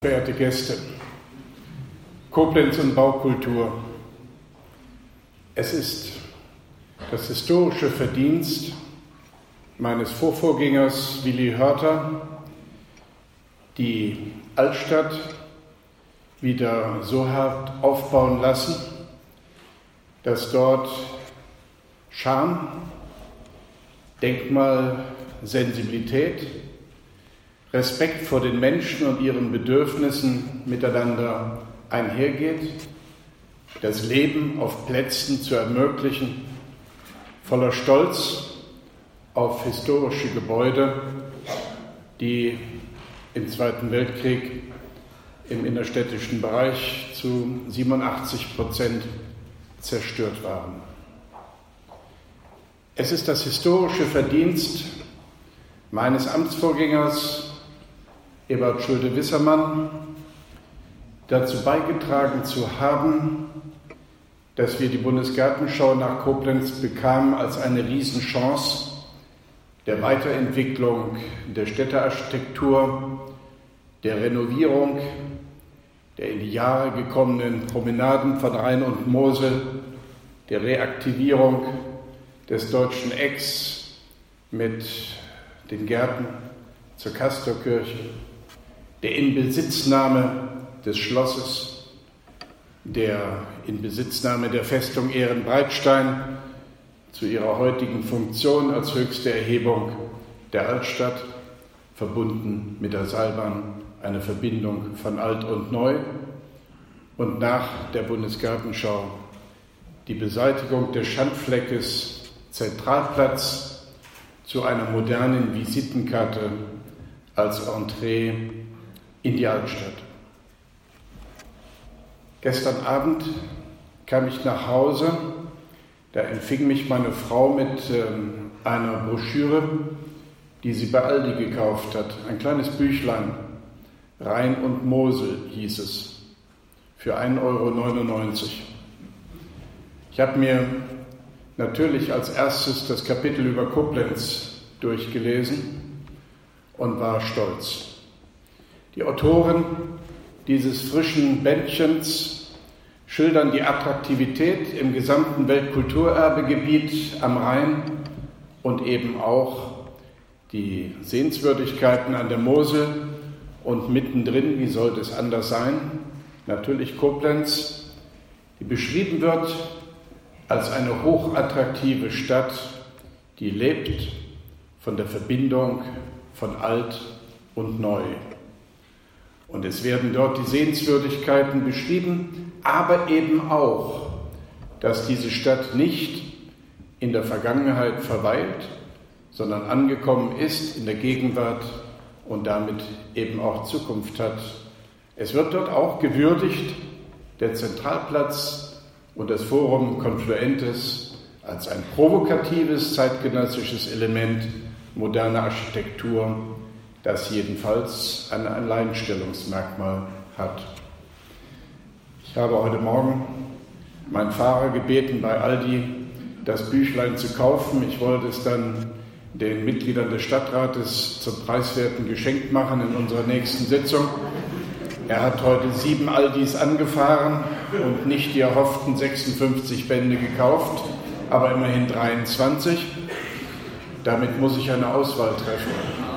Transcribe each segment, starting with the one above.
Verehrte Gäste, Koblenz und Baukultur. Es ist das historische Verdienst meines Vorvorgängers Willi Hörter, die Altstadt wieder so hart aufbauen lassen, dass dort Charme, Denkmalsensibilität, Respekt vor den Menschen und ihren Bedürfnissen miteinander einhergeht, das Leben auf Plätzen zu ermöglichen, voller Stolz auf historische Gebäude, die im Zweiten Weltkrieg im innerstädtischen Bereich zu 87% zerstört waren. Es ist das historische Verdienst meines Amtsvorgängers Ebert Schulte-Wissermann, dazu beigetragen zu haben, dass wir die Bundesgartenschau nach Koblenz bekamen als eine Riesenchance der Weiterentwicklung der Städtearchitektur, der Renovierung der in die Jahre gekommenen Promenaden von Rhein und Mosel, der Reaktivierung des Deutschen Ecks mit den Gärten zur Kastorkirche, der Inbesitznahme des Schlosses, der Inbesitznahme der Festung Ehrenbreitstein zu ihrer heutigen Funktion als höchste Erhebung der Altstadt, verbunden mit der Seilbahn, eine Verbindung von Alt und Neu, und nach der Bundesgartenschau die Beseitigung des Schandfleckes Zentralplatz zu einer modernen Visitenkarte als Entree in die Altstadt. Gestern Abend kam ich nach Hause, da empfing mich meine Frau mit einer Broschüre, die sie bei Aldi gekauft hat. Ein kleines Büchlein, Rhein und Mosel hieß es, für 1,99 €. Ich habe mir natürlich als erstes das Kapitel über Koblenz durchgelesen und war stolz. Die Autoren dieses frischen Bändchens schildern die Attraktivität im gesamten Weltkulturerbegebiet am Rhein und eben auch die Sehenswürdigkeiten an der Mosel und mittendrin, wie sollte es anders sein, natürlich Koblenz, die beschrieben wird als eine hochattraktive Stadt, die lebt von der Verbindung von Alt und Neu. Und es werden dort die Sehenswürdigkeiten beschrieben, aber eben auch, dass diese Stadt nicht in der Vergangenheit verweilt, sondern angekommen ist in der Gegenwart und damit eben auch Zukunft hat. Es wird dort auch gewürdigt, der Zentralplatz und das Forum Confluentes als ein provokatives zeitgenössisches Element moderner Architektur, das jedenfalls ein Alleinstellungsmerkmal hat. Ich habe heute Morgen meinen Fahrer gebeten, bei Aldi das Büchlein zu kaufen. Ich wollte es dann den Mitgliedern des Stadtrates zum preiswerten Geschenk machen in unserer nächsten Sitzung. Er hat heute 7 Aldis angefahren und nicht die erhofften 56 Bände gekauft, aber immerhin 23. Damit muss ich eine Auswahl treffen.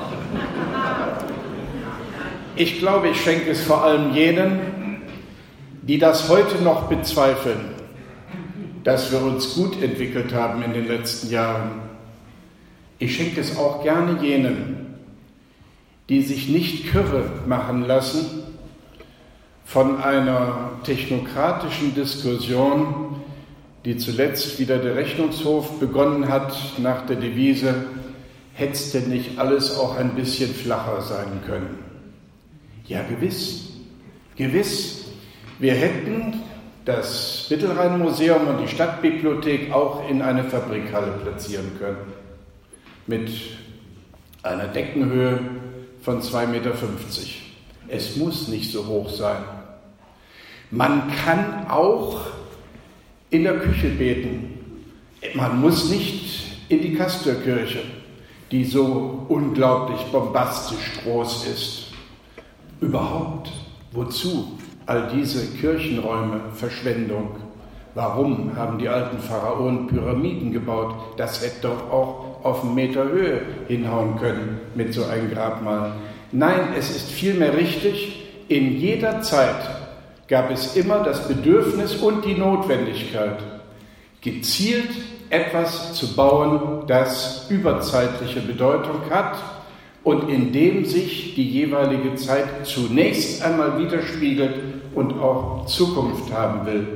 Ich glaube, ich schenke es vor allem jenen, die das heute noch bezweifeln, dass wir uns gut entwickelt haben in den letzten Jahren. Ich schenke es auch gerne jenen, die sich nicht kirre machen lassen von einer technokratischen Diskussion, die zuletzt wieder der Rechnungshof begonnen hat nach der Devise, hätte es denn nicht alles auch ein bisschen flacher sein können? Ja, gewiss, gewiss. Wir hätten das Mittelrhein-Museum und die Stadtbibliothek auch in eine Fabrikhalle platzieren können. Mit einer Deckenhöhe von 2,50 Meter. Es muss nicht so hoch sein. Man kann auch in der Küche beten. Man muss nicht in die Kastorkirche, die so unglaublich bombastisch groß ist. Überhaupt Wozu all diese Kirchenräume Verschwendung? Warum haben die alten Pharaonen Pyramiden gebaut? Das hätte doch auch auf 1 Meter Höhe hinhauen können mit so einem Grabmal. Nein, es ist vielmehr richtig, in jeder Zeit gab es immer das Bedürfnis und die Notwendigkeit, gezielt etwas zu bauen, das überzeitliche Bedeutung hat und in dem sich die jeweilige Zeit zunächst einmal widerspiegelt und auch Zukunft haben will.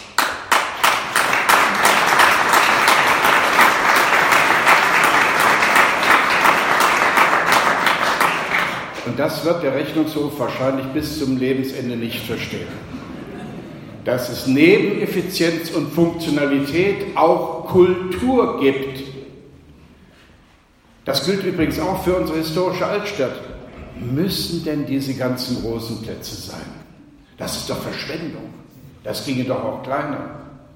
Und das wird der Rechnungshof wahrscheinlich bis zum Lebensende nicht verstehen. Dass es neben Effizienz und Funktionalität auch Kultur gibt. Das gilt übrigens auch für unsere historische Altstadt. Müssen denn diese ganzen großen Plätze sein? Das ist doch Verschwendung. Das ginge doch auch kleiner.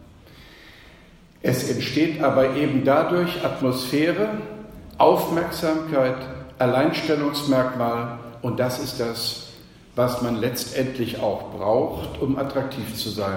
Es entsteht aber eben dadurch Atmosphäre, Aufmerksamkeit, Alleinstellungsmerkmal, und das ist das, was man letztendlich auch braucht, um attraktiv zu sein.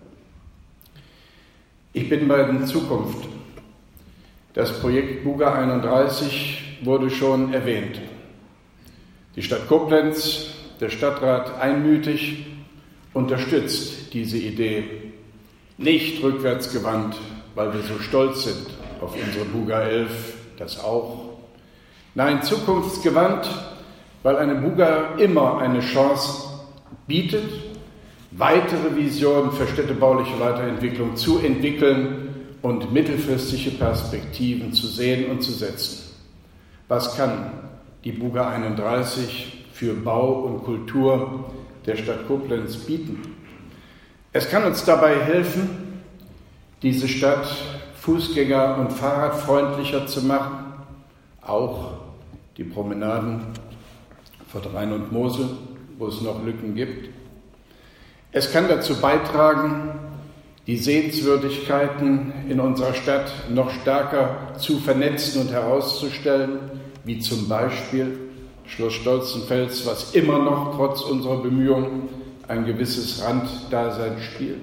Ich bin bei der Zukunft. Das Projekt Buga 31 wurde schon erwähnt. Die Stadt Koblenz, der Stadtrat einmütig unterstützt diese Idee. Nicht rückwärtsgewandt, weil wir so stolz sind auf unsere Buga 11, das auch. Nein, zukunftsgewandt, weil eine Buga immer eine Chance bietet, weitere Visionen für städtebauliche Weiterentwicklung zu entwickeln und mittelfristige Perspektiven zu sehen und zu setzen. Was kann die Buga 31 für Bau und Kultur der Stadt Koblenz bieten? Es kann uns dabei helfen, diese Stadt fußgänger- und fahrradfreundlicher zu machen, auch die Promenaden vor Rhein und Mosel, wo es noch Lücken gibt. Es kann dazu beitragen, die Sehenswürdigkeiten in unserer Stadt noch stärker zu vernetzen und herauszustellen, wie zum Beispiel Schloss Stolzenfels, was immer noch trotz unserer Bemühungen ein gewisses Randdasein spielt.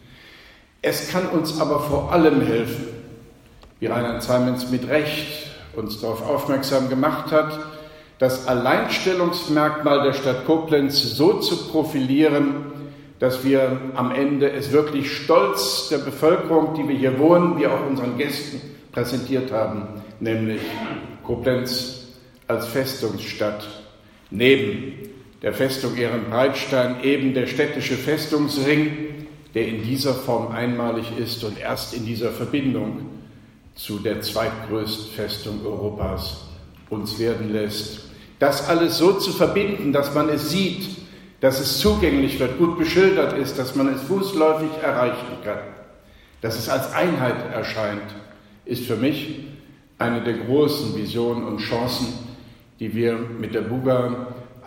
Es kann uns aber vor allem helfen, wie Rheinland-Pfalz mit Recht uns darauf aufmerksam gemacht hat, das Alleinstellungsmerkmal der Stadt Koblenz so zu profilieren, dass wir am Ende es wirklich stolz der Bevölkerung, die wir hier wohnen, wie auch unseren Gästen präsentiert haben, nämlich Koblenz als Festungsstadt, neben der Festung Ehrenbreitstein eben der städtische Festungsring, der in dieser Form einmalig ist und erst in dieser Verbindung zu der zweitgrößten Festung Europas uns werden lässt. Das alles so zu verbinden, dass man es sieht, dass es zugänglich wird, gut beschildert ist, dass man es fußläufig erreichen kann, dass es als Einheit erscheint, ist für mich eine der großen Visionen und Chancen, die wir mit der Buga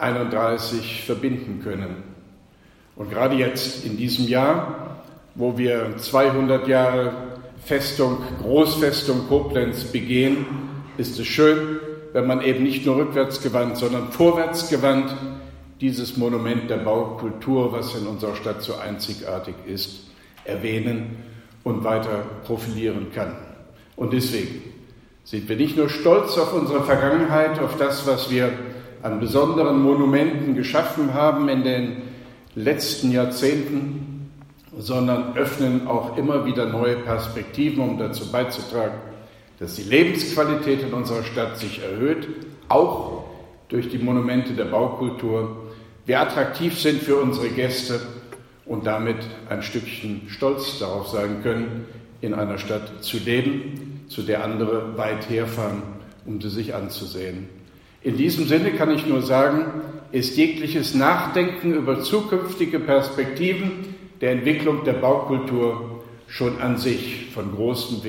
31 verbinden können. Und gerade jetzt in diesem Jahr, wo wir 200 Jahre Großfestung Koblenz begehen, ist es schön, wenn man eben nicht nur rückwärtsgewandt, sondern vorwärtsgewandt dieses Monument der Baukultur, was in unserer Stadt so einzigartig ist, erwähnen und weiter profilieren kann. Und deswegen sind wir nicht nur stolz auf unsere Vergangenheit, auf das, was wir an besonderen Monumenten geschaffen haben in den letzten Jahrzehnten, sondern öffnen auch immer wieder neue Perspektiven, um dazu beizutragen, dass die Lebensqualität in unserer Stadt sich erhöht, auch durch die Monumente der Baukultur, wir attraktiv sind für unsere Gäste und damit ein Stückchen stolz darauf sein können, in einer Stadt zu leben, zu der andere weit herfahren, um sie sich anzusehen. In diesem Sinne kann ich nur sagen, ist jegliches Nachdenken über zukünftige Perspektiven der Entwicklung der Baukultur schon an sich von großem Wert.